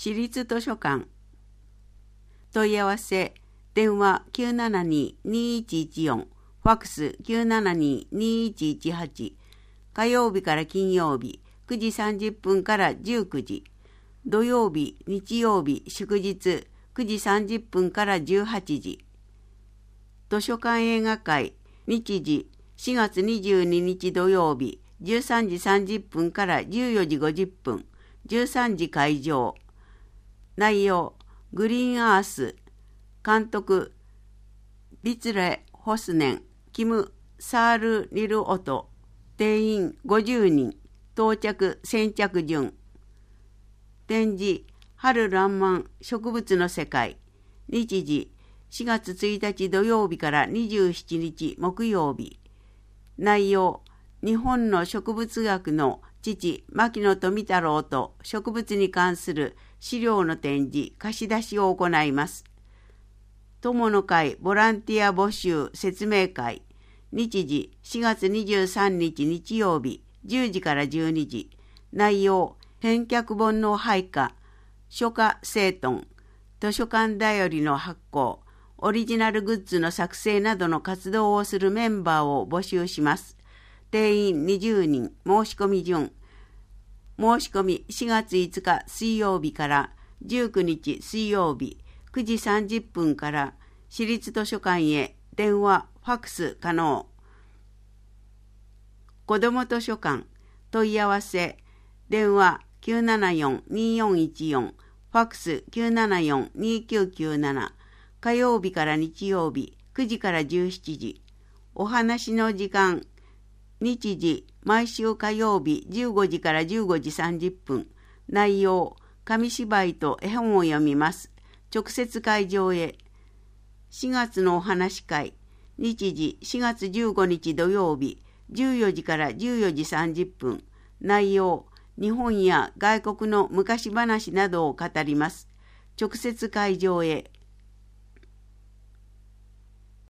市立図書館。問い合わせ、電話 972-2114、ファックス 972-2118、火曜日から金曜日、9時30分から19時、土曜日、日曜日、祝日、9時30分から18時。図書館映画会、日時、4月22日土曜日、13時30分から14時50分、13時会場。内容、グリーンアース、監督、ビツレ・ホスネン、キム・サール・ニルオト、定員50人、到着先着順。展示、春爛漫植物の世界。日時、4月1日土曜日から27日木曜日。内容、日本の植物学の父、牧野富太郎と植物に関する資料の展示、貸し出しを行います。友の会ボランティア募集説明会。日時、4月23日日曜日、10時から12時。内容、返却本の配下、書家整頓、図書館だよりの発行、オリジナルグッズの作成などの活動をするメンバーを募集します。定員20人、申し込み順。申し込み4月5日水曜日から19日水曜日9時30分から市立図書館へ電話、ファックス可能。子ども図書館。問い合わせ。電話 974-2414、ファックス 974-2997。火曜日から日曜日9時から17時。お話の時間。日時、毎週火曜日15時から15時30分。内容、紙芝居と絵本を読みます。直接会場へ。4月のお話会。日時、4月15日土曜日、14時から14時30分。内容、日本や外国の昔話などを語ります。直接会場へ。